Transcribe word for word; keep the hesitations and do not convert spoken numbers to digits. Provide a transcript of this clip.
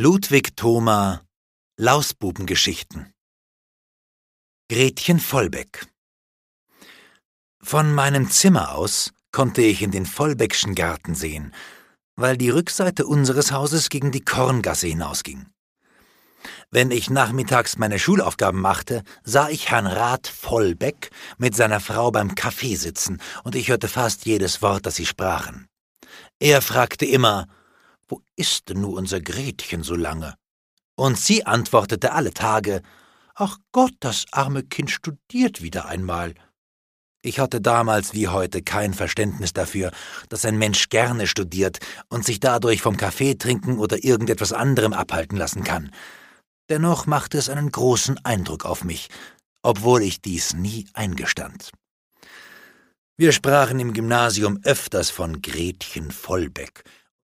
Ludwig Thoma, Lausbubengeschichten. Gretchen Vollbeck. Von meinem Zimmer aus konnte ich in den Vollbeckschen Garten sehen, weil die Rückseite unseres Hauses gegen die Korngasse hinausging. Wenn ich nachmittags meine Schulaufgaben machte, sah ich Herrn Rat Vollbeck mit seiner Frau beim Kaffee sitzen, und ich hörte fast jedes Wort, das sie sprachen. Er fragte immer: »Wo ist denn nur unser Gretchen so lange?« Und sie antwortete alle Tage: »Ach Gott, das arme Kind studiert wieder einmal.« Ich hatte damals wie heute kein Verständnis dafür, dass ein Mensch gerne studiert und sich dadurch vom Kaffeetrinken oder irgendetwas anderem abhalten lassen kann. Dennoch machte es einen großen Eindruck auf mich, obwohl ich dies nie eingestand. Wir sprachen im Gymnasium öfters von Gretchen Vollbeck,